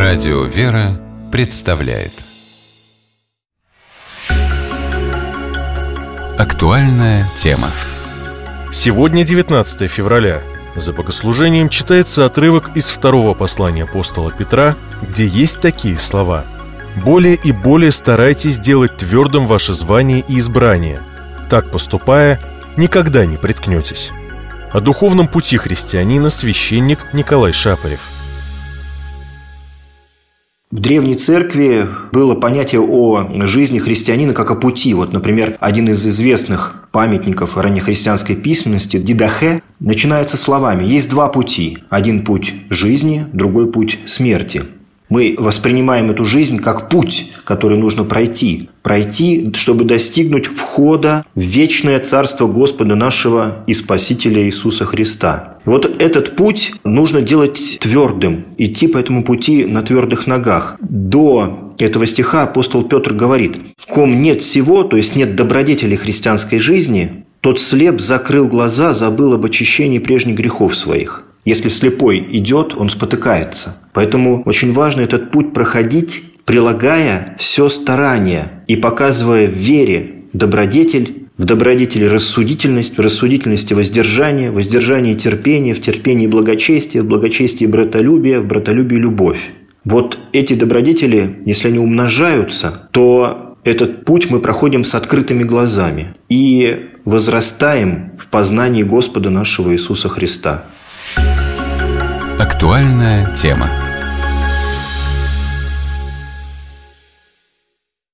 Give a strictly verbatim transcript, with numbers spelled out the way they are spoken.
Радио «Вера» представляет актуальная тема. Сегодня девятнадцатое февраля. За богослужением читается отрывок из второго послания апостола Петра, где есть такие слова: «Более и более старайтесь делать твердым ваше звание и избрание. Так поступая, никогда не приткнетесь». О духовном пути христианина священник Николай Шапарев. В Древней Церкви было понятие о жизни христианина как о пути. Вот, например, один из известных памятников раннехристианской письменности, Дидахе, начинается словами: «Есть два пути. Один путь жизни, другой путь смерти». Мы воспринимаем эту жизнь как путь, который нужно пройти. Пройти, чтобы достигнуть входа в вечное царство Господа нашего и Спасителя Иисуса Христа. И вот этот путь нужно делать твердым, идти по этому пути на твердых ногах. До этого стиха апостол Петр говорит: «В ком нет всего, то есть нет добродетели христианской жизни, тот слеп, закрыл глаза, забыл об очищении прежних грехов своих». Если слепой идет, он спотыкается. Поэтому очень важно этот путь проходить, прилагая все старание и показывая в вере добродетель, в добродетели рассудительность, в рассудительности воздержание, в воздержании терпение, в терпении благочестие, в благочестии братолюбие, в братолюбии любовь. Вот эти добродетели, если они умножаются, то этот путь мы проходим с открытыми глазами и возрастаем в познании Господа нашего Иисуса Христа. Актуальная тема.